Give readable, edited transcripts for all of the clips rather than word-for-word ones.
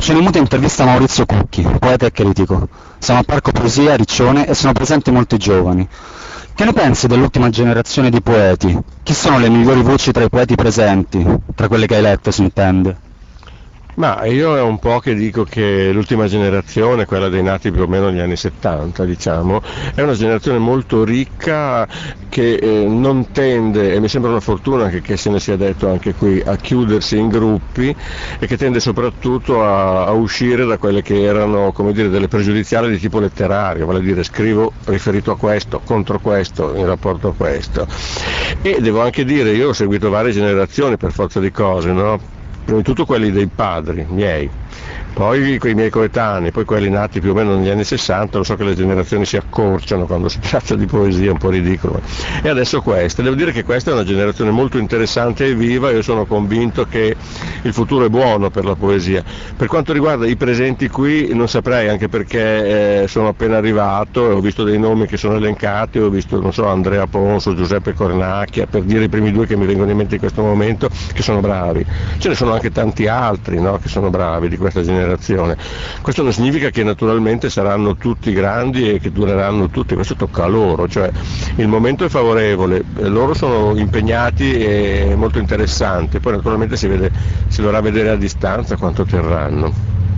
Muta intervista Maurizio Cucchi, poeta e critico. Siamo al Parco Poesia, Riccione, e sono presenti molti giovani. Che ne pensi dell'ultima generazione di poeti? Chi sono le migliori voci tra i poeti presenti? Tra quelle che hai letto, si intende. Ma io è un po' che dico che l'ultima generazione, quella dei nati più o meno negli anni 70, diciamo, è una generazione molto ricca che non tende, e mi sembra una fortuna che se ne sia detto anche qui, a chiudersi in gruppi, e che tende soprattutto a uscire da quelle che erano, come dire, delle pregiudiziali di tipo letterario, vale a dire scrivo riferito a questo, contro questo, in rapporto a questo. E devo anche dire, io ho seguito varie generazioni per forza di cose, no? Prima di tutto quelli dei padri miei, poi quei miei coetanei, poi quelli nati più o meno negli anni 60, lo so che le generazioni si accorciano quando si tratta di poesia, è un po' ridicolo, e adesso questa. Devo dire che questa è una generazione molto interessante e viva, io sono convinto che il futuro è buono per la poesia. Per quanto riguarda i presenti qui non saprei, anche perché sono appena arrivato e ho visto dei nomi che sono elencati, ho visto, non so, Andrea Ponso, Giuseppe Cornacchia, per dire i primi due che mi vengono in mente in questo momento, che sono bravi. Ce ne sono anche tanti altri, no, che sono bravi di questa generazione. Questo non significa che naturalmente saranno tutti grandi e che dureranno tutti, questo tocca a loro, cioè il momento è favorevole, loro sono impegnati e molto interessanti, poi naturalmente si dovrà vedere a distanza quanto terranno.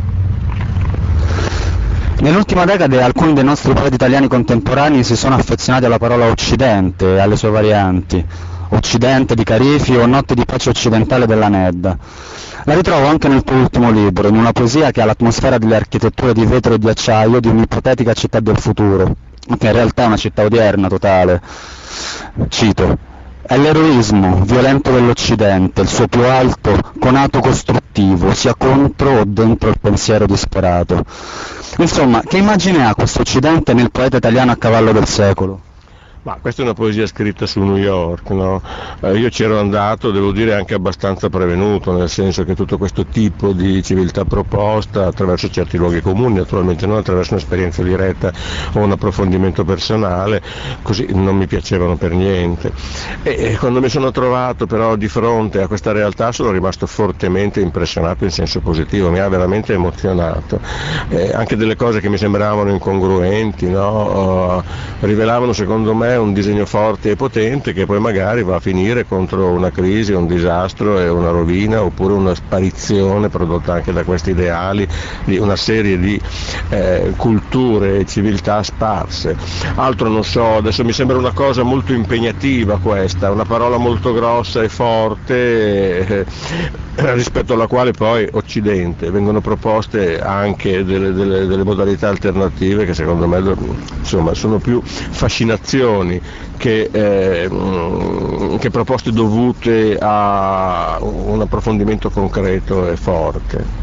Nell'ultima decade alcuni dei nostri poeti italiani contemporanei si sono affezionati alla parola Occidente e alle sue varianti, Occidente di Carifi o Notte di pace occidentale della Nedda. La ritrovo anche nel tuo ultimo libro, in una poesia che ha l'atmosfera delle architetture di vetro e di acciaio di un'ipotetica città del futuro, che in realtà è una città odierna totale. Cito: è l'eroismo violento dell'Occidente, il suo più alto conato costruttivo, sia contro o dentro il pensiero disperato. Insomma, che immagine ha questo Occidente nel poeta italiano a cavallo del secolo? Ma questa è una poesia scritta su New York, no? Io c'ero andato, devo dire anche abbastanza prevenuto, nel senso che tutto questo tipo di civiltà proposta attraverso certi luoghi comuni, naturalmente non attraverso un'esperienza diretta o un approfondimento personale, così non mi piacevano per niente. E quando mi sono trovato però di fronte a questa realtà sono rimasto fortemente impressionato in senso positivo, mi ha veramente emozionato. Anche delle cose che mi sembravano incongruenti, no? Rivelavano secondo me un disegno forte e potente che poi magari va a finire contro una crisi, un disastro e una rovina, oppure una sparizione prodotta anche da questi ideali di una serie di culture e civiltà sparse. Altro non so, adesso mi sembra una cosa molto impegnativa questa, una parola molto grossa e forte rispetto alla quale poi Occidente vengono proposte anche delle modalità alternative che secondo me insomma sono più fascinazioni che proposte dovute a un approfondimento concreto e forte.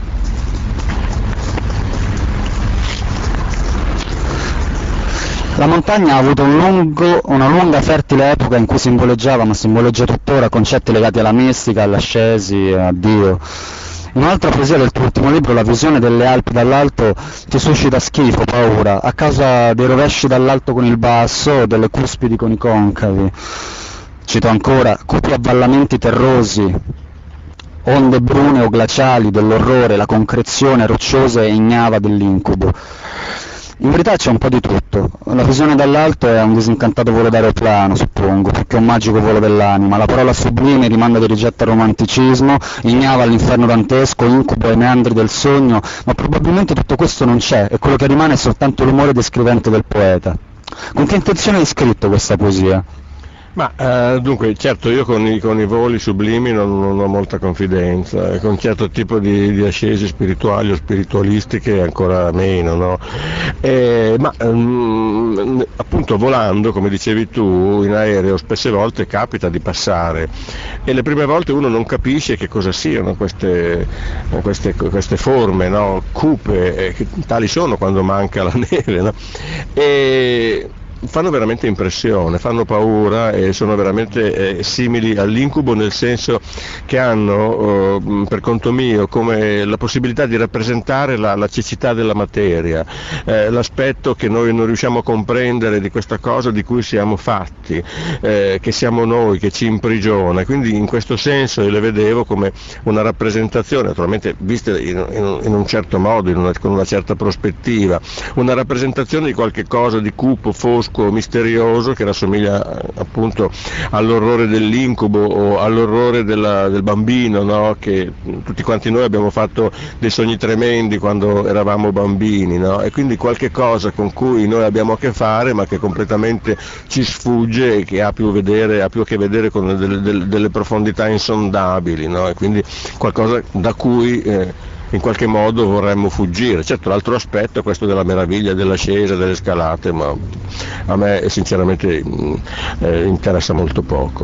La montagna ha avuto una lunga fertile epoca in cui simboleggiava, ma simboleggia tuttora, concetti legati alla mistica, all'ascesi, a Dio. In un'altra poesia del tuo ultimo libro, la visione delle Alpi dall'alto ti suscita schifo, paura, a causa dei rovesci dall'alto con il basso, delle cuspidi con i concavi. Cito ancora: cupi avvallamenti terrosi, onde brune o glaciali dell'orrore, la concrezione rocciosa e ignava dell'incubo. In verità c'è un po' di tutto. La visione dall'alto è un disincantato volo d'aeroplano, suppongo, più che un magico volo dell'anima. La parola sublime rimanda di rigetto al romanticismo, ignava all'inferno dantesco, incubo ai meandri del sogno, ma probabilmente tutto questo non c'è, e quello che rimane è soltanto l'umore descrivente del poeta. Con che intenzione hai scritto questa poesia? Ma dunque, certo, io con i voli sublimi non ho molta confidenza, con certo tipo di ascesi spirituali o spiritualistiche ancora meno, no? Appunto volando, come dicevi tu, in aereo spesse volte capita di passare, e le prime volte uno non capisce che cosa siano queste forme, no? Cupe, che tali sono quando manca la neve, no? fanno veramente impressione, fanno paura e sono veramente simili all'incubo, nel senso che hanno per conto mio come la possibilità di rappresentare la cecità della materia, l'aspetto che noi non riusciamo a comprendere di questa cosa di cui siamo fatti, che siamo noi, che ci imprigiona. Quindi in questo senso io le vedevo come una rappresentazione, naturalmente viste in un certo modo, con una certa prospettiva, una rappresentazione di qualche cosa di cupo, fosco, misterioso, che rassomiglia appunto all'orrore dell'incubo o all'orrore del bambino, no? Che tutti quanti noi abbiamo fatto dei sogni tremendi quando eravamo bambini, no? E quindi qualche cosa con cui noi abbiamo a che fare ma che completamente ci sfugge e che ha più a che vedere con delle profondità insondabili, no? E quindi qualcosa da cui in qualche modo vorremmo fuggire. Certo, l'altro aspetto è questo della meraviglia dell'ascesa, delle scalate, ma a me sinceramente interessa molto poco.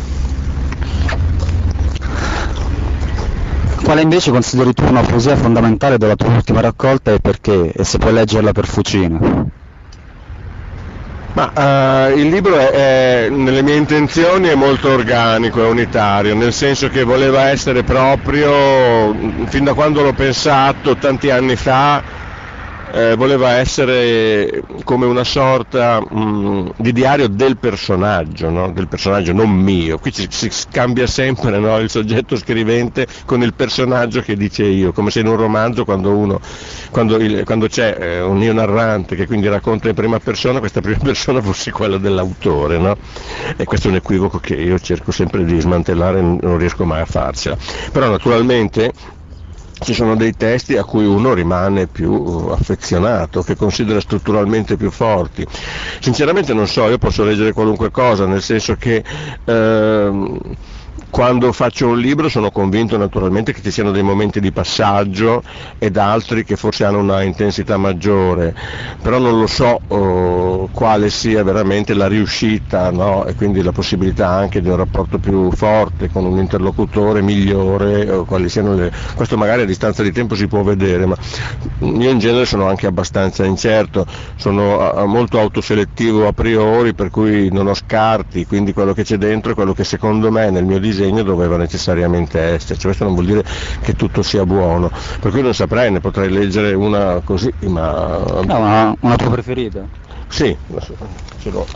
Quale invece consideri tu una poesia fondamentale della tua ultima raccolta e perché? E se puoi leggerla per fucina. Ma il libro nelle mie intenzioni è molto organico, è unitario, nel senso che voleva essere proprio, fin da quando l'ho pensato tanti anni fa, voleva essere come una sorta di diario del personaggio, no? Del personaggio, non mio. Qui si scambia sempre, no? Il soggetto scrivente con il personaggio che dice io, come se in un romanzo quando c'è un io narrante che quindi racconta in prima persona, questa prima persona fosse quella dell'autore, no? E questo è un equivoco che io cerco sempre di smantellare, non riesco mai a farcela. Però naturalmente ci sono dei testi a cui uno rimane più affezionato, che considera strutturalmente più forti. Sinceramente non so, io posso leggere qualunque cosa, nel senso che quando faccio un libro sono convinto naturalmente che ci siano dei momenti di passaggio ed altri che forse hanno una intensità maggiore, però non lo so quale sia veramente la riuscita, no? E quindi la possibilità anche di un rapporto più forte con un interlocutore migliore, quali siano questo magari a distanza di tempo si può vedere, ma io in genere sono anche abbastanza incerto, sono molto autoselettivo a priori, per cui non ho scarti, quindi quello che c'è dentro è quello che secondo me nel mio disegno doveva necessariamente esserci. Questo non vuol dire che tutto sia buono, per cui non saprei, ne potrei leggere una così, ma no, una tua preferita? Sì, ce l'ho.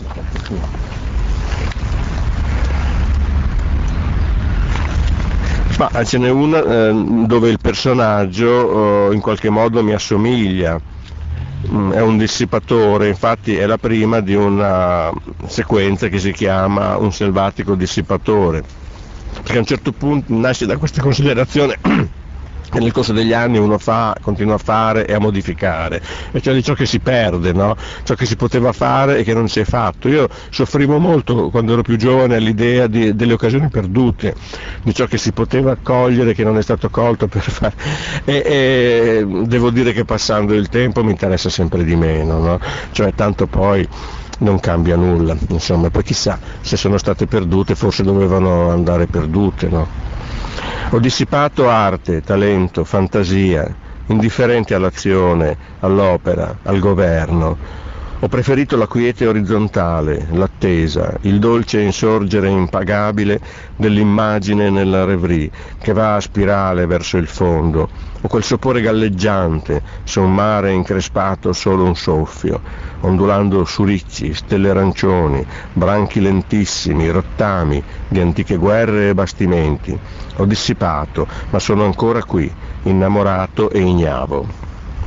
Ma ce n'è una dove il personaggio in qualche modo mi assomiglia. È un dissipatore, infatti è la prima di una sequenza che si chiama Un selvatico dissipatore, perché a un certo punto nasce da questa considerazione che nel corso degli anni uno continua a fare e a modificare, e cioè di ciò che si perde, no? Ciò che si poteva fare e che non si è fatto. Io soffrivo molto quando ero più giovane all'idea delle occasioni perdute, di ciò che si poteva cogliere che non è stato colto per fare, e devo dire che passando il tempo mi interessa sempre di meno, no? Cioè tanto poi non cambia nulla, insomma, poi chissà se sono state perdute, forse dovevano andare perdute, no? Ho dissipato arte, talento, fantasia, indifferente all'azione, all'opera, al governo. Ho preferito la quiete orizzontale, l'attesa, il dolce insorgere impagabile dell'immagine nella rêverie, che va a spirale verso il fondo, o quel sopore galleggiante su un mare increspato solo un soffio, ondulando su ricci, stelle arancioni, branchi lentissimi, rottami di antiche guerre e bastimenti. Ho dissipato, ma sono ancora qui, innamorato e ignavo.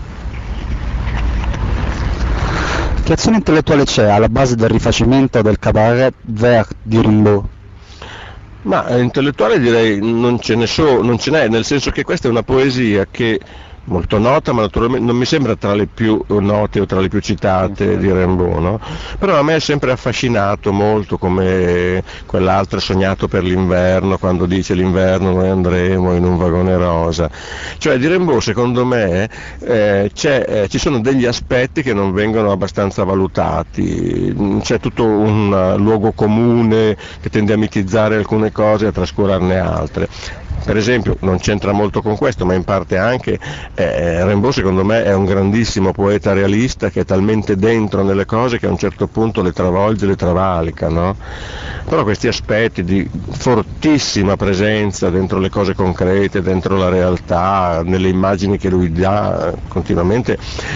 Che azione intellettuale c'è alla base del rifacimento del cabaret vert di Rimbaud? Ma intellettuale direi non ce n'è, nel senso che questa è una poesia che molto nota, ma naturalmente non mi sembra tra le più note o tra le più citate di Rimbaud, no? Però a me è sempre affascinato molto, come quell'altro Sognato per l'inverno, quando dice l'inverno noi andremo in un vagone rosa. Cioè di Rimbaud secondo me ci sono degli aspetti che non vengono abbastanza valutati, c'è tutto un luogo comune che tende a mitizzare alcune cose e a trascurarne altre. per esempio non c'entra molto con questo, ma in parte anche, Rimbaud secondo me è un grandissimo poeta realista che è talmente dentro nelle cose che a un certo punto le travolge, le travalica, no? Però questi aspetti di fortissima presenza dentro le cose concrete, dentro la realtà, nelle immagini che lui dà continuamente,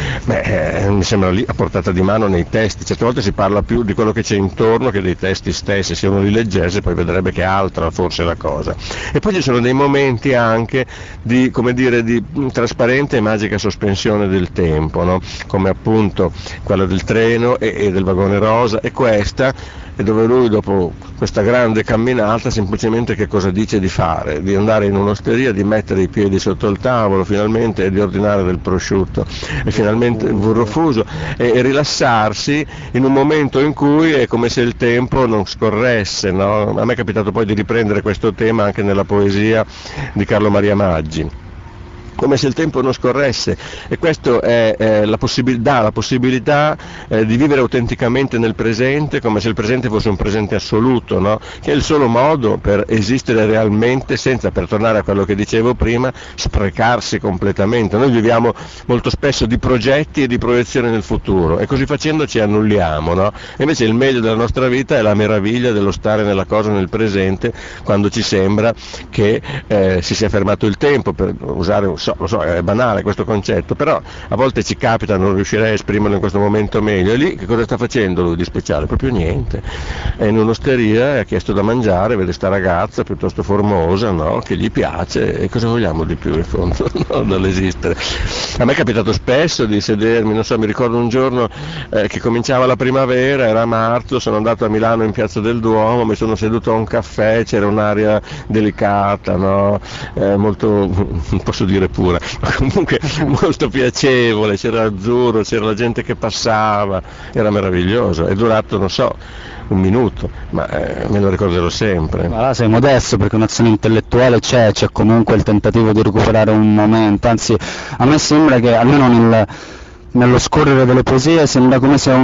mi sembra lì a portata di mano nei testi. Certe volte si parla più di quello che c'è intorno che dei testi stessi, se uno li leggesse poi vedrebbe che è altra forse la cosa. E poi ci sono dei momenti anche di, come dire, di trasparente e magica sospensione del tempo, no? Come appunto quella del treno e del vagone rosa, e questa e dove lui dopo questa grande camminata semplicemente che cosa dice di fare? Di andare in un'osteria, di mettere i piedi sotto il tavolo finalmente e di ordinare del prosciutto e finalmente il burro fuso e rilassarsi in un momento in cui è come se il tempo non scorresse, no? A me è capitato poi di riprendere questo tema anche nella poesia di Carlo Maria Maggi, come se il tempo non scorresse, e questo dà la possibilità di vivere autenticamente nel presente, come se il presente fosse un presente assoluto, no? Che è il solo modo per esistere realmente senza, per tornare a quello che dicevo prima, sprecarsi completamente. Noi viviamo molto spesso di progetti e di proiezioni nel futuro e così facendo ci annulliamo, no? E invece il meglio della nostra vita è la meraviglia dello stare nella cosa nel presente, quando ci sembra che si sia fermato il tempo, per usare lo so, è banale questo concetto, però a volte ci capita, non riuscirei a esprimerlo in questo momento meglio. E lì che cosa sta facendo lui di speciale? Proprio niente, è in un'osteria e ha chiesto da mangiare, vede sta ragazza piuttosto formosa, no? Che gli piace, e cosa vogliamo di più in fondo, no? Dall'esistere. A me è capitato spesso di sedermi, non so, mi ricordo un giorno che cominciava la primavera, era marzo, sono andato a Milano in Piazza del Duomo, mi sono seduto a un caffè, c'era un'aria delicata, no? Molto, non posso dire pura, ma comunque molto piacevole, c'era azzurro, c'era la gente che passava, era meraviglioso, è durato, non so, un minuto, ma me lo ricorderò sempre. Ma là sei modesto, perché un'azione intellettuale c'è comunque il tentativo di recuperare un momento, anzi a me sembra che almeno nello scorrere delle poesie sembra come se in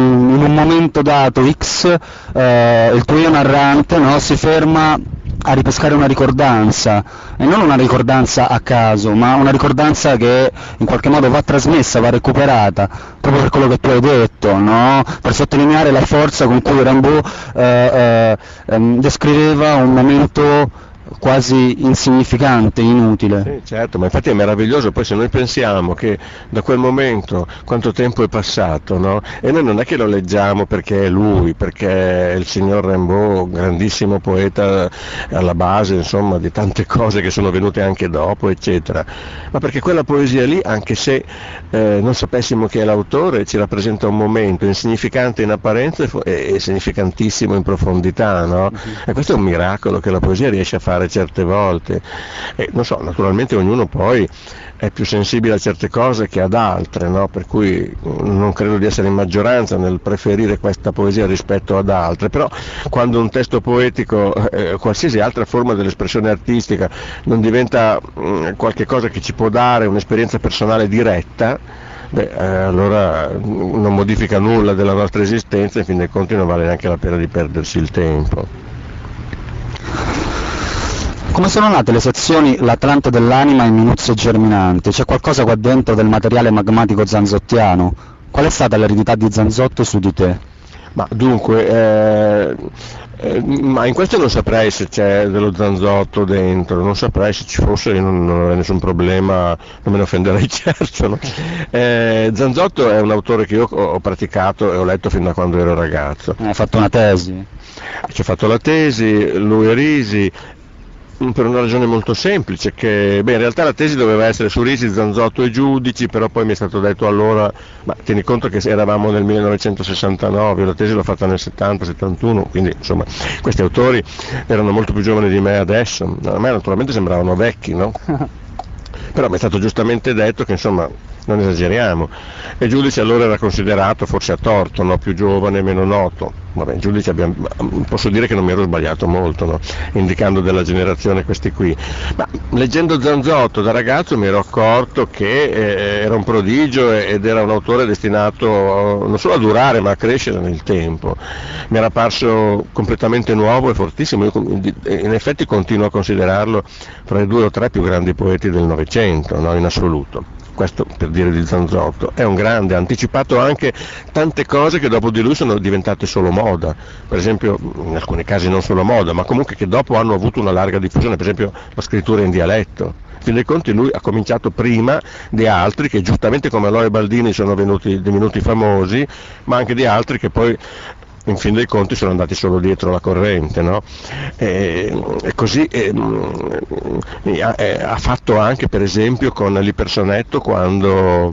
un momento dato X il tuo io narrante, no, si ferma a ripescare una ricordanza, e non una ricordanza a caso, ma una ricordanza che in qualche modo va trasmessa, va recuperata, proprio per quello che tu hai detto, no? Per sottolineare la forza con cui Rimbaud descriveva un momento quasi insignificante, inutile. Sì, certo, ma infatti è meraviglioso, poi se noi pensiamo che da quel momento quanto tempo è passato, no? E noi non è che lo leggiamo perché è lui, perché è il signor Rimbaud, grandissimo poeta alla base, insomma, di tante cose che sono venute anche dopo, eccetera, ma perché quella poesia lì, anche se non sapessimo chi è l'autore, ci rappresenta un momento insignificante in apparenza e significantissimo in profondità, no? E questo è un miracolo che la poesia riesce a fare certe volte, e non so, naturalmente ognuno poi è più sensibile a certe cose che ad altre, no? Per cui non credo di essere in maggioranza nel preferire questa poesia rispetto ad altre, però quando un testo poetico, qualsiasi altra forma dell'espressione artistica, non diventa qualche cosa che ci può dare un'esperienza personale diretta, allora non modifica nulla della nostra esistenza, in fin dei conti non vale neanche la pena di perdersi il tempo. Come sono nate le sezioni L'Atlante dell'anima e Minuzie germinanti? C'è qualcosa qua dentro del materiale magmatico zanzottiano? Qual è stata l'eredità di Zanzotto su di te? Ma dunque, ma in questo non saprei se c'è dello Zanzotto dentro, non saprei, se ci fosse io non avrei nessun problema, non me ne offenderei certo, no? Zanzotto è un autore che io ho praticato e ho letto fin da quando ero ragazzo. Hai fatto una tesi? Ci ho fatto la tesi, lui e Risi, per una ragione molto semplice, che in realtà la tesi doveva essere su Risi, Zanzotto e Giudici, però poi mi è stato detto allora, ma tieni conto che eravamo nel 1969, la tesi l'ho fatta nel 70-71, quindi insomma questi autori erano molto più giovani di me adesso, a me naturalmente sembravano vecchi, no? Però mi è stato giustamente detto che insomma non esageriamo. E Giudice allora era considerato, forse a torto, no? Più giovane, meno noto. Vabbè, Giudice posso dire che non mi ero sbagliato molto, no? Indicando della generazione questi qui. Ma leggendo Zanzotto da ragazzo mi ero accorto che era un prodigio ed era un autore destinato non solo a durare ma a crescere nel tempo. Mi era parso completamente nuovo e fortissimo. Io in effetti continuo a considerarlo fra i 2 o 3 più grandi poeti del Novecento, no? In assoluto. Questo per dire di Zanzotto. È un grande, ha anticipato anche tante cose che dopo di lui sono diventate solo moda, per esempio in alcuni casi non solo moda, ma comunque che dopo hanno avuto una larga diffusione, per esempio la scrittura in dialetto. In fin dei conti lui ha cominciato prima di altri che giustamente come Eloy e Baldini sono divenuti famosi, ma anche di altri che poi in fin dei conti sono andati solo dietro la corrente, no? E così ha fatto anche per esempio con l'Ipersonetto quando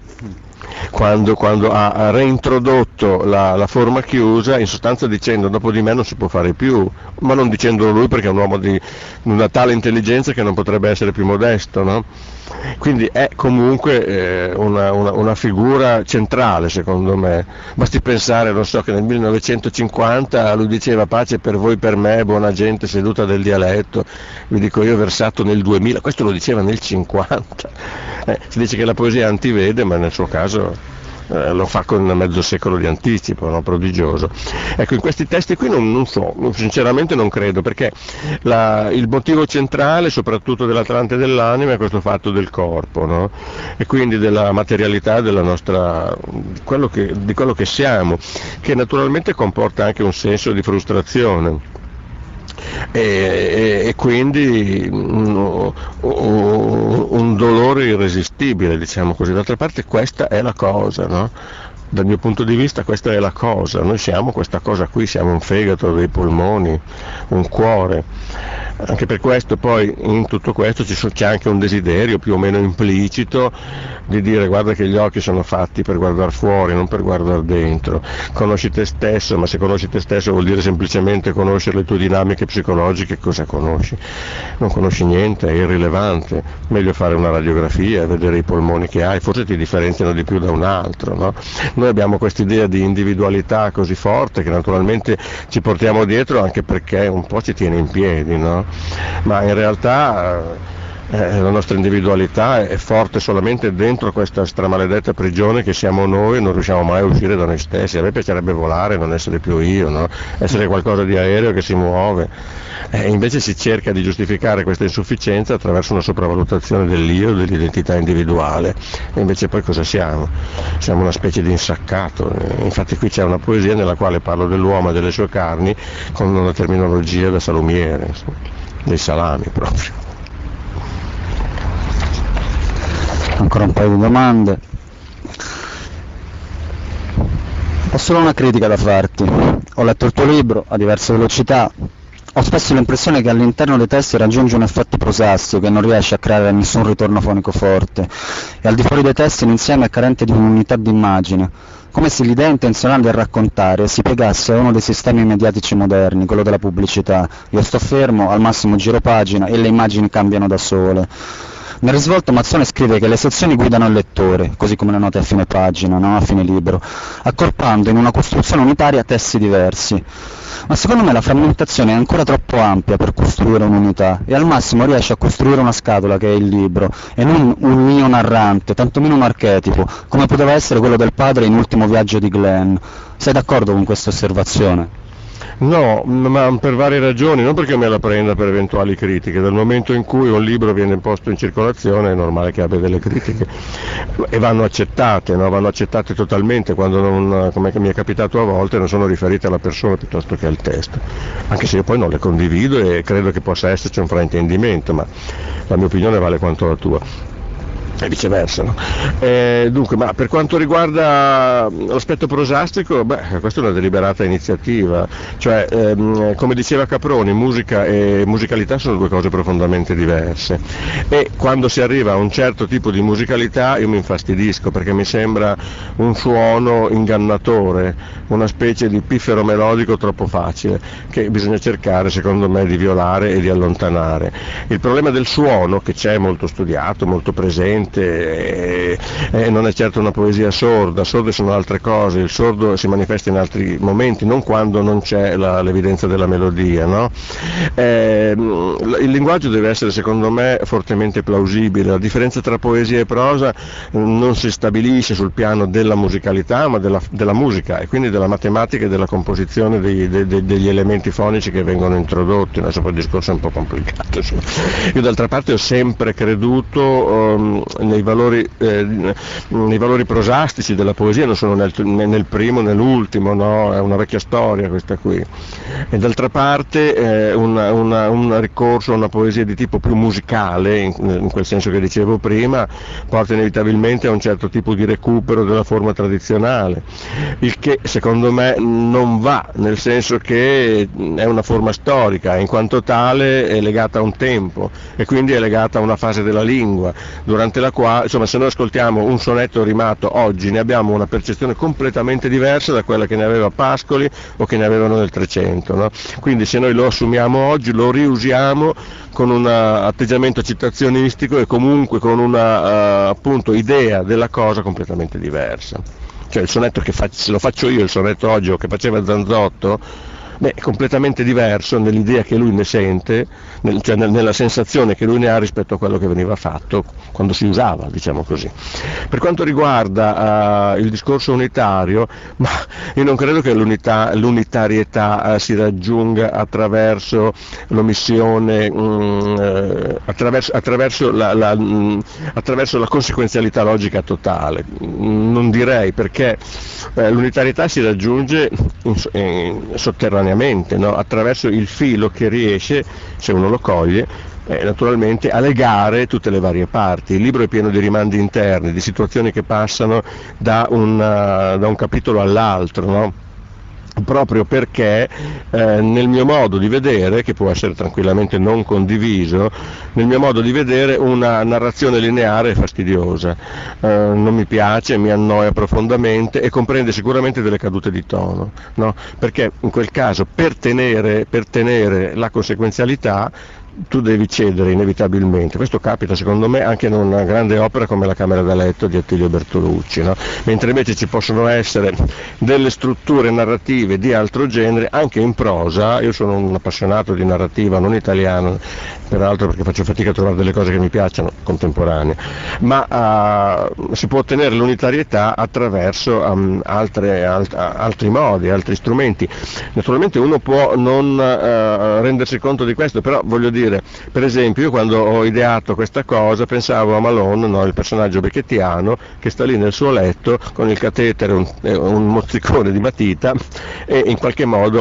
ha reintrodotto la forma chiusa, in sostanza dicendo dopo di me non si può fare più, ma non dicendolo lui perché è un uomo di una tale intelligenza che non potrebbe essere più modesto, no? Quindi è comunque una figura centrale secondo me. Basti pensare, non so, che nel 1950 lui diceva pace per voi, per me, buona gente seduta del dialetto, vi dico io versato nel 2000, questo lo diceva nel 50. Si dice che la poesia è antivede, ma nel suo caso lo fa con mezzo secolo di anticipo, no? Prodigioso. Ecco, in questi testi qui non so, sinceramente non credo, perché il motivo centrale, soprattutto dell'Atlante dell'anima, è questo fatto del corpo, no? E quindi della materialità della nostra, di quello che siamo, che naturalmente comporta anche un senso di frustrazione. E quindi un dolore irresistibile, diciamo così. D'altra parte questa è la cosa, no? Dal mio punto di vista questa è la cosa, noi siamo questa cosa qui, siamo un fegato, dei polmoni, un cuore. Anche per questo poi in tutto questo c'è anche un desiderio più o meno implicito di dire guarda che gli occhi sono fatti per guardare fuori, non per guardare dentro. Conosci te stesso, ma se conosci te stesso vuol dire semplicemente conoscere le tue dinamiche psicologiche. Cosa conosci? Non conosci niente, è irrilevante. Meglio fare una radiografia, vedere i polmoni che hai, forse ti differenziano di più da un altro, no? Noi abbiamo quest'idea di individualità così forte che naturalmente ci portiamo dietro anche perché un po' ci tiene in piedi, no? Ma in realtà la nostra individualità è forte solamente dentro questa stramaledetta prigione che siamo noi e non riusciamo mai a uscire da noi stessi. A me piacerebbe volare, non essere più io, no? Essere qualcosa di aereo che si muove. Invece si cerca di giustificare questa insufficienza attraverso una sopravvalutazione dell'io, dell'identità individuale. E invece poi cosa siamo? Siamo una specie di insaccato. Infatti qui c'è una poesia nella quale parlo dell'uomo e delle sue carni con una terminologia da salumiere, dei salami proprio. Ancora un paio di domande. Ho solo una critica da farti. Ho letto il tuo libro a diverse velocità. Ho spesso l'impressione che all'interno dei testi raggiungi un effetto prosastico che non riesce a creare nessun ritorno fonico forte e al di fuori dei testi l'insieme è carente di un'unità d'immagine, come se l'idea intenzionale del raccontare si piegasse a uno dei sistemi mediatici moderni, quello della pubblicità. Io sto fermo, al massimo giro pagina e le immagini cambiano da sole. Nel risvolto Mazzone scrive che le sezioni guidano il lettore, così come le note a fine pagina, no? A fine libro, accorpando in una costruzione unitaria testi diversi. Ma secondo me la frammentazione è ancora troppo ampia per costruire un'unità e al massimo riesce a costruire una scatola che è il libro e non un io narrante, tantomeno un archetipo, come poteva essere quello del padre in Ultimo viaggio di Glenn. Sei d'accordo con questa osservazione? No, ma per varie ragioni, non perché me la prenda per eventuali critiche. Dal momento in cui un libro viene posto in circolazione è normale che abbia delle critiche e vanno accettate, no? Vanno accettate totalmente quando non, come mi è capitato a volte, non sono riferite alla persona piuttosto che al testo, anche se io poi non le condivido e credo che possa esserci un fraintendimento, ma la mia opinione vale quanto la tua. E viceversa, no? Dunque, ma per quanto riguarda l'aspetto prosastico, questa è una deliberata iniziativa, cioè come diceva Caproni, musica e musicalità sono due cose profondamente diverse e quando si arriva a un certo tipo di musicalità io mi infastidisco perché mi sembra un suono ingannatore, una specie di piffero melodico troppo facile che bisogna cercare secondo me di violare e di allontanare. Il problema del suono, che c'è molto studiato, molto presente, non è certo una poesia sorda, sorde sono altre cose, il sordo si manifesta in altri momenti, non quando non c'è l'evidenza della melodia, no? Il linguaggio deve essere, secondo me, fortemente plausibile. La differenza tra poesia e prosa non si stabilisce sul piano della musicalità, ma della musica, e quindi della matematica e della composizione degli elementi fonici che vengono introdotti. Adesso poi il discorso è un po' complicato. Io d'altra parte ho sempre creduto nei valori prosastici della poesia, non sono nel primo né nell'ultimo, no? È una vecchia storia questa qui. E d'altra parte un ricorso a una poesia di tipo più musicale, in quel senso che dicevo prima, porta inevitabilmente a un certo tipo di recupero della forma tradizionale, il che secondo me non va, nel senso che è una forma storica, in quanto tale è legata a un tempo e quindi è legata a una fase della lingua, durante la quale, insomma, se noi ascoltiamo un sonetto rimato oggi ne abbiamo una percezione completamente diversa da quella che ne aveva Pascoli o che ne avevano nel 300, no? Quindi se noi lo assumiamo oggi, lo riusiamo con un atteggiamento citazionistico e comunque con una appunto idea della cosa completamente diversa. Cioè il sonetto se lo faccio io, il sonetto oggi o che faceva Zanzotto, è completamente diverso nell'idea che lui ne sente, cioè nella sensazione che lui ne ha rispetto a quello che veniva fatto quando si usava, diciamo così. Per quanto riguarda il discorso unitario, ma io non credo che l'unitarietà si raggiunga attraverso l'omissione, attraverso la conseguenzialità logica totale. Non direi, perché l'unitarietà si raggiunge sotterraneamente, no? Attraverso il filo che riesce, se uno lo coglie, naturalmente a legare tutte le varie parti. Il libro è pieno di rimandi interni, di situazioni che passano da un capitolo all'altro, no? Proprio perché nel mio modo di vedere, che può essere tranquillamente non condiviso, nel mio modo di vedere una narrazione lineare è fastidiosa, non mi piace, mi annoia profondamente e comprende sicuramente delle cadute di tono, no? Perché in quel caso per tenere la conseguenzialità tu devi cedere inevitabilmente. Questo capita secondo me anche in una grande opera come La Camera da letto di Attilio Bertolucci, no? Mentre invece ci possono essere delle strutture narrative di altro genere anche in prosa. Io sono un appassionato di narrativa non italiana, peraltro, perché faccio fatica a trovare delle cose che mi piacciono contemporanee, ma si può ottenere l'unitarietà attraverso altri modi, altri strumenti. Naturalmente uno può non rendersi conto di questo, però voglio dire, per esempio, io quando ho ideato questa cosa pensavo a Malone, no? Il personaggio becchettiano che sta lì nel suo letto con il catetere, un mozzicone di matita e in qualche modo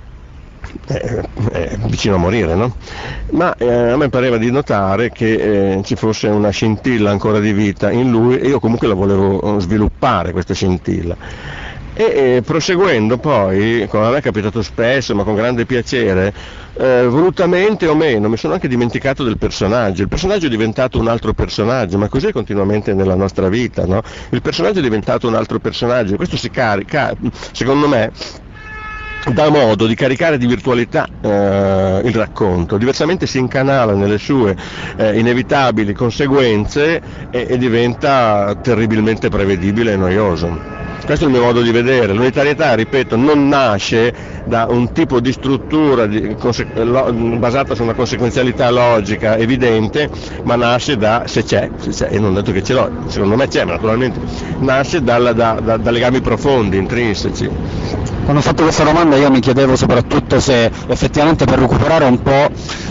vicino a morire, no? Ma a me pareva di notare che ci fosse una scintilla ancora di vita in lui e io comunque la volevo sviluppare, questa scintilla. E proseguendo poi, come a me è capitato spesso, ma con grande piacere, volutamente o meno, mi sono anche dimenticato del personaggio. Il personaggio è diventato un altro personaggio, ma così è continuamente nella nostra vita, no? Il personaggio è diventato un altro personaggio, questo si carica, secondo me, dà modo di caricare di virtualità il racconto, diversamente si incanala nelle sue inevitabili conseguenze e diventa terribilmente prevedibile e noioso. Questo è il mio modo di vedere. L'unitarietà, ripeto, non nasce da un tipo di struttura basata su una conseguenzialità logica evidente, ma nasce se c'è, e non detto che ce l'ho, secondo me c'è, ma naturalmente nasce da legami profondi, intrinseci. Quando ho fatto questa domanda io mi chiedevo soprattutto se effettivamente per recuperare un po'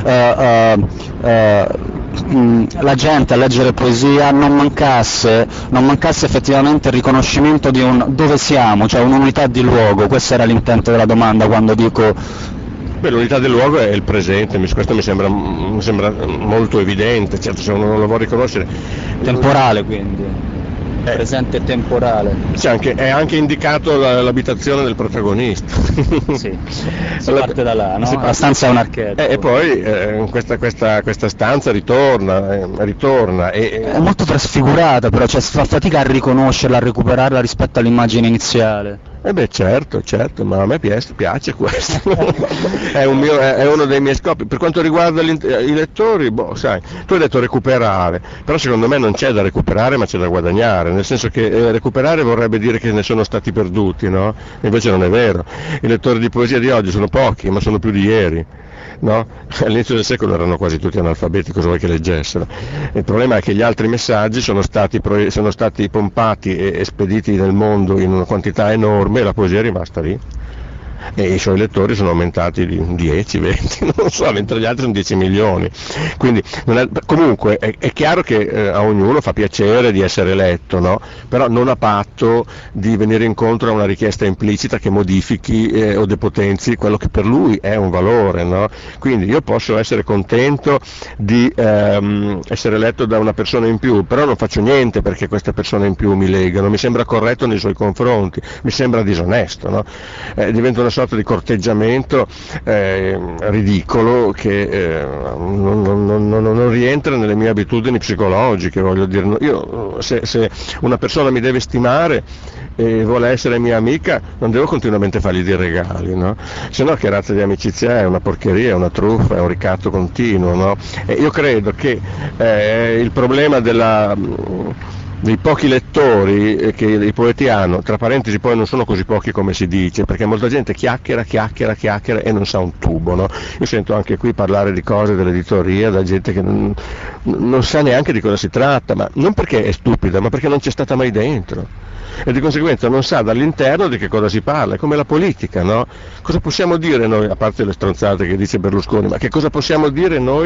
la gente a leggere poesia non mancasse effettivamente il riconoscimento di dove siamo, cioè un'unità di luogo. Questo era l'intento della domanda quando dico... L'unità del luogo è il presente, questo mi sembra molto evidente, certo se uno non lo vuole riconoscere. Temporale quindi. Presente e temporale. È anche indicato l'abitazione del protagonista. Sì, si parte da là, no? La stanza è un archettipo. E poi questa stanza ritorna. È molto trasfigurata, però si fa fatica a riconoscerla, a recuperarla rispetto all'immagine iniziale. Beh certo, ma a me piace questo, è uno dei miei scopi. Per quanto riguarda i lettori, sai, tu hai detto recuperare, però secondo me non c'è da recuperare ma c'è da guadagnare, nel senso che recuperare vorrebbe dire che ne sono stati perduti, no? Invece non è vero, i lettori di poesia di oggi sono pochi, ma sono più di ieri. No? All'inizio del secolo erano quasi tutti analfabeti, cosa vuoi che leggessero? Il problema è che gli altri messaggi sono stati pompati e spediti nel mondo in una quantità enorme e la poesia è rimasta lì. E i suoi lettori sono aumentati di 10, 20, non so, mentre gli altri sono 10 milioni. Quindi comunque è chiaro che a ognuno fa piacere di essere letto, no? Però non a patto di venire incontro a una richiesta implicita che modifichi o depotenzi quello che per lui è un valore, no? Quindi io posso essere contento di essere letto da una persona in più, però non faccio niente perché questa persona in più mi lega, non mi sembra corretto nei suoi confronti, mi sembra disonesto, no? Diventa una sorta di corteggiamento ridicolo che non rientra nelle mie abitudini psicologiche, voglio dire. Io se una persona mi deve stimare e vuole essere mia amica non devo continuamente fargli dei regali, no? Se no che razza di amicizia è? Una porcheria, è una truffa, è un ricatto continuo, no? E io credo che il problema dei pochi lettori che i poeti hanno, tra parentesi poi non sono così pochi come si dice, perché molta gente chiacchiera e non sa un tubo, no? Io sento anche qui parlare di cose dell'editoria da gente che non sa neanche di cosa si tratta, ma non perché è stupida, ma perché non c'è stata mai dentro. E di conseguenza non sa dall'interno di che cosa si parla, è come la politica, no? Cosa possiamo dire noi, a parte le stronzate che dice Berlusconi, ma che cosa possiamo dire noi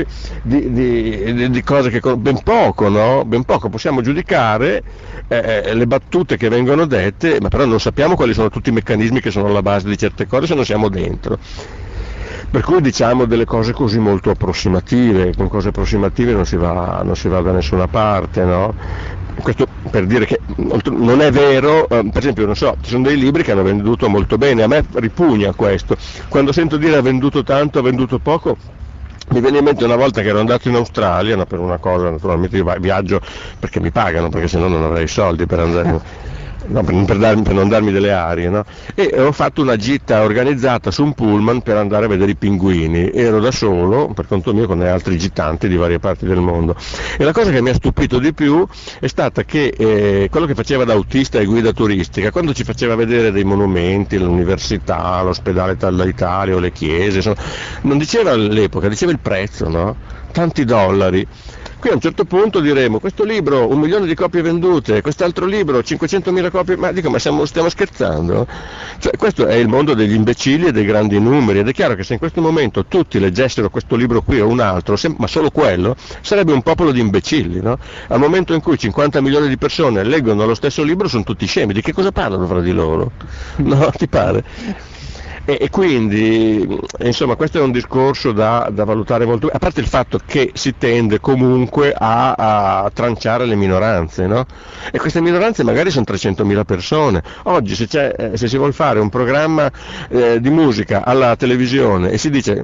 di cose che ben poco, no? Ben poco, possiamo giudicare le battute che vengono dette, ma però non sappiamo quali sono tutti i meccanismi che sono alla base di certe cose se non siamo dentro. Per cui diciamo delle cose così molto approssimative, con cose approssimative non si va da nessuna parte, no? Questo per dire che non è vero, per esempio non so, ci sono dei libri che hanno venduto molto bene, a me ripugna questo, quando sento dire ha venduto tanto, ha venduto poco, mi viene in mente una volta che ero andato in Australia, no, per una cosa, naturalmente io viaggio perché mi pagano, perché sennò non avrei soldi per andare. No, per non darmi delle arie, no? E ho fatto una gita organizzata su un pullman per andare a vedere i pinguini, ero da solo per conto mio con altri gitanti di varie parti del mondo, e la cosa che mi ha stupito di più è stata che quello che faceva da autista e guida turistica, quando ci faceva vedere dei monumenti, l'università, l'ospedale d'Italia o le chiese, insomma, non diceva l'epoca, diceva il prezzo, no? Tanti dollari. Qui a un certo punto diremo, questo libro 1 milione di copie vendute, quest'altro libro 500.000 copie, ma stiamo scherzando? Cioè, questo è il mondo degli imbecilli e dei grandi numeri, ed è chiaro che se in questo momento tutti leggessero questo libro qui o un altro, ma solo quello, sarebbe un popolo di imbecilli, no? Al momento in cui 50 milioni di persone leggono lo stesso libro sono tutti scemi, di che cosa parlano fra di loro? No, ti pare? E quindi, insomma, questo è un discorso da valutare molto, a parte il fatto che si tende comunque a tranciare le minoranze, no? E queste minoranze magari sono 300.000 persone. Oggi se si vuol fare un programma di musica alla televisione e si dice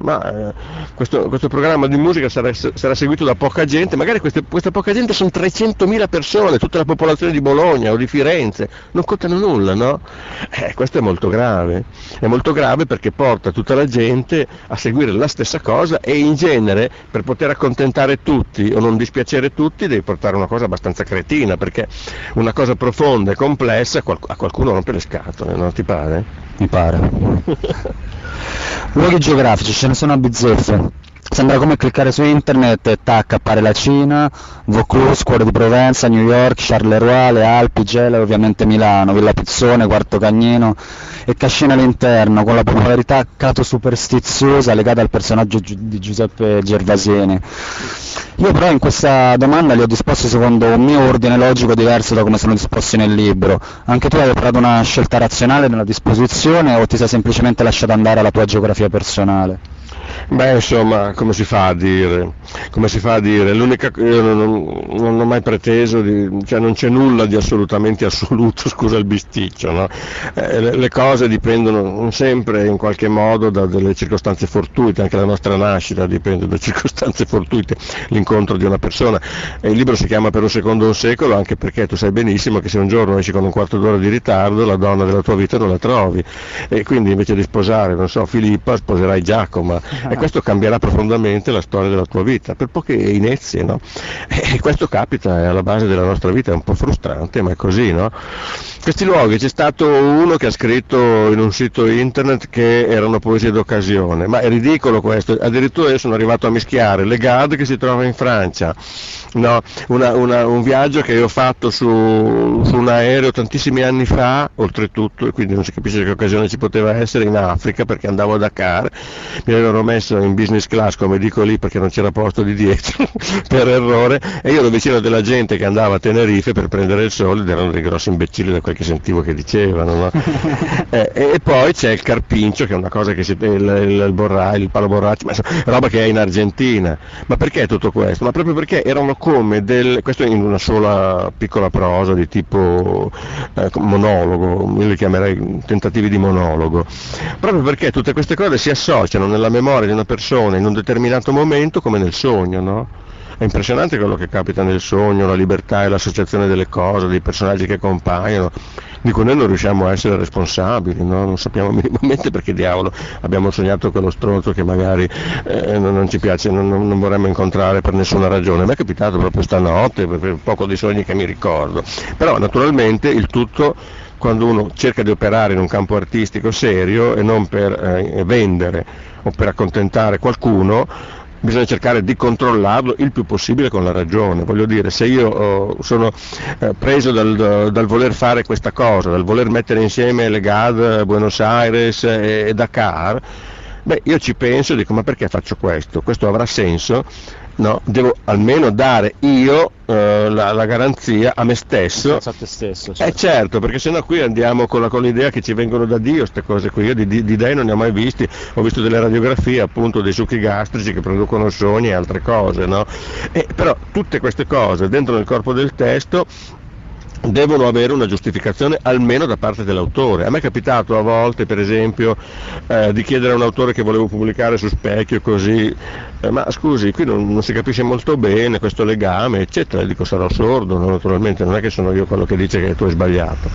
questo programma di musica sarà seguito da poca gente, magari questa poca gente sono 300.000 persone, tutta la popolazione di Bologna o di Firenze, non contano nulla, no? Questo è molto grave perché porta tutta la gente a seguire la stessa cosa, e in genere per poter accontentare tutti o non dispiacere tutti devi portare una cosa abbastanza cretina, perché una cosa profonda e complessa a qualcuno rompe le scatole, non ti pare? Mi pare. Luoghi geografici, ce ne sono a bizzeffe. Sembra come cliccare su internet e tac, appare la Cina, Vaucluse, Cuore di Provenza, New York, Charleroi, le Alpi, Gela e ovviamente Milano, Villa Pizzone, Quarto Cagnino e Cascina all'interno, con la popolarità cato superstiziosa legata al personaggio di Giuseppe Gervasini. Io però in questa domanda li ho disposti secondo un mio ordine logico diverso da come sono disposti nel libro. Anche tu hai operato una scelta razionale nella disposizione o ti sei semplicemente lasciato andare alla tua geografia personale? Beh, insomma, come si fa a dire? Come si fa a dire? Io non ho mai preteso cioè non c'è nulla di assolutamente assoluto, scusa il bisticcio, no? Le cose dipendono sempre in qualche modo da delle circostanze fortuite, anche la nostra nascita dipende da circostanze fortuite, l'incontro di una persona. E il libro si chiama Per un secondo un secolo, anche perché tu sai benissimo che se un giorno esci con un quarto d'ora di ritardo, la donna della tua vita non la trovi, e quindi invece di sposare, non so, Filippa, sposerai Giacomo. E questo cambierà profondamente la storia della tua vita, per poche inezie, no? E questo capita, è alla base della nostra vita, è un po' frustrante, ma è così, no? Questi luoghi, c'è stato uno che ha scritto in un sito internet che erano poesie d'occasione, ma è ridicolo questo, addirittura io sono arrivato a mischiare Le Gade che si trova in Francia, no? Un viaggio che io ho fatto su un aereo tantissimi anni fa, oltretutto, e quindi non si capisce che occasione ci poteva essere, in Africa, perché andavo a Dakar, mi avevano messo in business class, come dico lì, perché non c'era posto di dietro per errore, e io ero vicino della gente che andava a Tenerife per prendere il sole, ed erano dei grossi imbecilli da quel che sentivo che dicevano, no? E poi c'è il carpincio, che è una cosa che il palo borraccio, ma insomma, roba che è in Argentina. Ma perché tutto questo? Ma proprio perché erano come questo in una sola piccola prosa di tipo monologo, io li chiamerei tentativi di monologo, proprio perché tutte queste cose si associano nella memoria di una persona in un determinato momento come nel sogno, no? È impressionante quello che capita nel sogno, la libertà e l'associazione delle cose, dei personaggi che compaiono, di cui noi non riusciamo a essere responsabili, no? Non sappiamo minimamente perché diavolo abbiamo sognato quello stronzo che magari non ci piace, non vorremmo incontrare per nessuna ragione. A me è capitato proprio stanotte, per poco di sogni che mi ricordo, però naturalmente il tutto quando uno cerca di operare in un campo artistico serio e non per vendere o per accontentare qualcuno, bisogna cercare di controllarlo il più possibile con la ragione. Voglio dire, se io sono preso dal voler fare questa cosa, dal voler mettere insieme Le Gade, Buenos Aires e Dakar, beh, io ci penso e dico, ma perché faccio questo? Questo avrà senso? No, devo almeno dare io la garanzia a me stesso. A te stesso, certo. Certo, perché sennò qui andiamo con l'idea che ci vengono da Dio queste cose qui. Io di dei non ne ho mai visti, ho visto delle radiografie appunto dei succhi gastrici che producono sogni e altre cose, no? Però tutte queste cose dentro nel corpo del testo devono avere una giustificazione almeno da parte dell'autore. A me è capitato a volte, per esempio, di chiedere a un autore che volevo pubblicare su Specchio così, ma scusi, qui non si capisce molto bene questo legame, eccetera, e dico sarò sordo, no? Naturalmente non è che sono io quello che dice che tu hai sbagliato.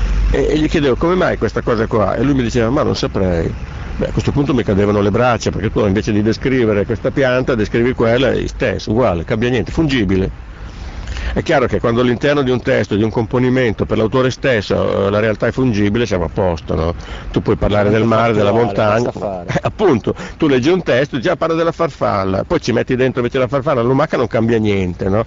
E gli chiedevo come mai questa cosa qua, e lui mi diceva ma non saprei. Beh, a questo punto mi cadevano le braccia, perché tu invece di descrivere questa pianta descrivi quella e stesso, uguale, cambia niente, fungibile. È chiaro che quando all'interno di un testo, di un componimento, per l'autore stesso la realtà è fungibile, siamo a posto, no? Tu puoi parlare del mare, della montagna, appunto, tu leggi un testo e dici parla della farfalla, poi ci metti dentro invece la farfalla, la lumaca non cambia niente, no?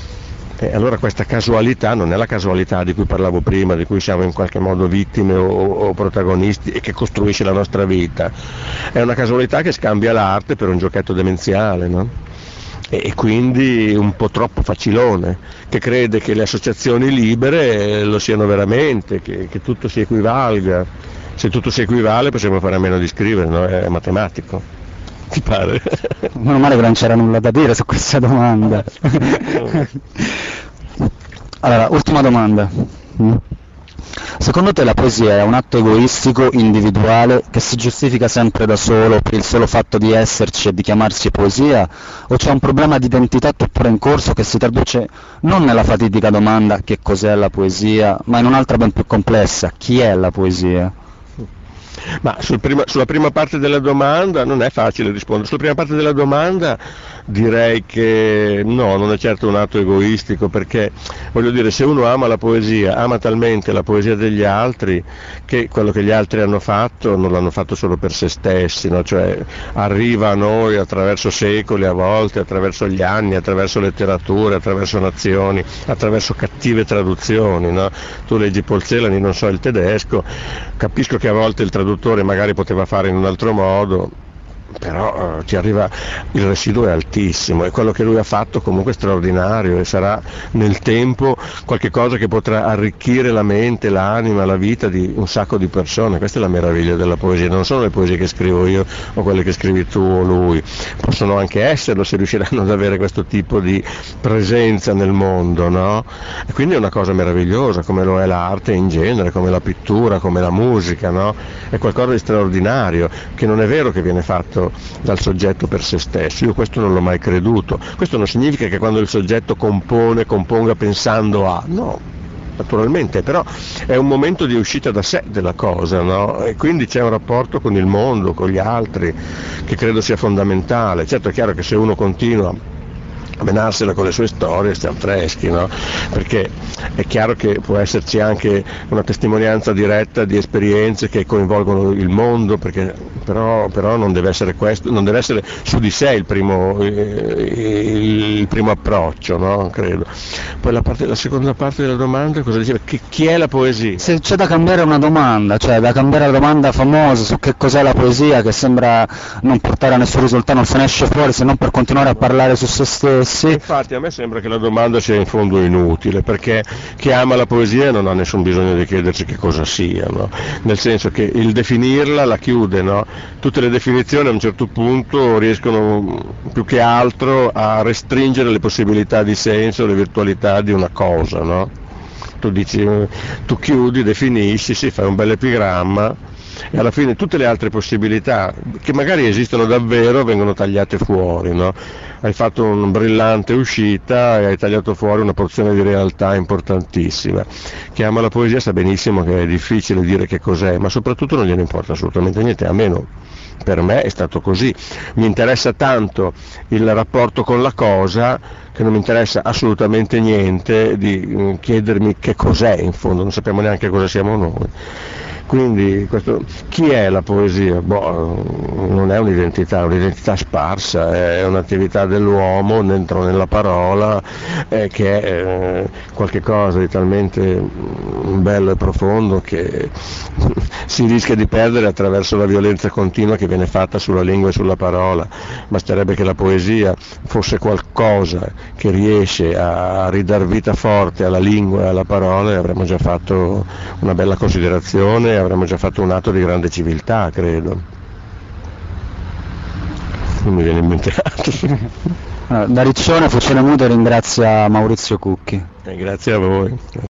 E allora questa casualità non è la casualità di cui parlavo prima, di cui siamo in qualche modo vittime o protagonisti e che costruisce la nostra vita, è una casualità che scambia l'arte per un giochetto demenziale, no? E quindi un po' troppo facilone, che crede che le associazioni libere lo siano veramente, che tutto si equivalga. Se tutto si equivale possiamo fare a meno di scrivere, no? È matematico, ti pare? Meno male che non c'era nulla da dire su questa domanda. Allora, ultima domanda. Secondo te la poesia è un atto egoistico, individuale, che si giustifica sempre da solo per il solo fatto di esserci e di chiamarsi poesia? O c'è un problema di identità tuttora in corso che si traduce non nella fatidica domanda che cos'è la poesia, ma in un'altra ben più complessa, chi è la poesia? Ma sulla prima parte della domanda non è facile rispondere. Sulla prima parte della domanda direi che no, non è certo un atto egoistico, perché voglio dire, se uno ama la poesia, ama talmente la poesia degli altri che quello che gli altri hanno fatto non l'hanno fatto solo per se stessi, no? Cioè arriva a noi attraverso secoli, a volte attraverso gli anni, attraverso letterature, attraverso nazioni, attraverso cattive traduzioni, no? Tu leggi Paul Celan, non so il tedesco, capisco che a volte il traduttore magari poteva fare in un altro modo, ti arriva, il residuo è altissimo e quello che lui ha fatto comunque è straordinario e sarà nel tempo qualche cosa che potrà arricchire la mente, l'anima, la vita di un sacco di persone. Questa è la meraviglia della poesia, non sono le poesie che scrivo io o quelle che scrivi tu o lui, possono anche esserlo se riusciranno ad avere questo tipo di presenza nel mondo, no? E quindi è una cosa meravigliosa, come lo è l'arte in genere, come la pittura, come la musica, no? È qualcosa di straordinario, che non è vero che viene fatto dal soggetto per se stesso. Io questo non l'ho mai creduto. Questo non significa che quando il soggetto componga pensando a, no, naturalmente, però è un momento di uscita da sé della cosa, no? E quindi c'è un rapporto con il mondo, con gli altri, che credo sia fondamentale. Certo è chiaro che se uno continua a menarsela con le sue storie stiamo freschi, no? Perché è chiaro che può esserci anche una testimonianza diretta di esperienze che coinvolgono il mondo, però non deve essere questo, non deve essere su di sé il primo approccio, no? Credo. Poi la seconda parte della domanda cosa diceva? Chi è la poesia? Se c'è da cambiare una domanda, cioè da cambiare la domanda famosa su che cos'è la poesia, che sembra non portare a nessun risultato, non se ne esce fuori se non per continuare a parlare su se stessi. Infatti a me sembra che la domanda sia in fondo inutile, perché chi ama la poesia non ha nessun bisogno di chiedersi che cosa sia, no? Nel senso che il definirla la chiude, no? Tutte le definizioni a un certo punto riescono più che altro a restringere le possibilità di senso, le virtualità di una cosa, no? Tu dici, tu chiudi, definisci, fai un bel epigramma e alla fine tutte le altre possibilità che magari esistono davvero vengono tagliate fuori, no? Hai fatto una brillante uscita e hai tagliato fuori una porzione di realtà importantissima. Chi ama la poesia sa benissimo che è difficile dire che cos'è, ma soprattutto non gliene importa assolutamente niente, a meno per me è stato così. Mi interessa tanto il rapporto con la cosa che non mi interessa assolutamente niente di chiedermi che cos'è, in fondo non sappiamo neanche cosa siamo noi. Quindi chi è la poesia? Non è un'identità sparsa, è un'attività dell'uomo dentro nella parola, che è qualche cosa di talmente bello e profondo che si rischia di perdere attraverso la violenza continua che viene fatta sulla lingua e sulla parola. Basterebbe che la poesia fosse qualcosa che riesce a ridar vita forte alla lingua e alla parola e avremmo già fatto una bella considerazione, avremmo già fatto un atto di grande civiltà, credo. Non mi viene in mente altro. Da Riccione, Fucile Muto ringrazia Maurizio Cucchi. Grazie a voi.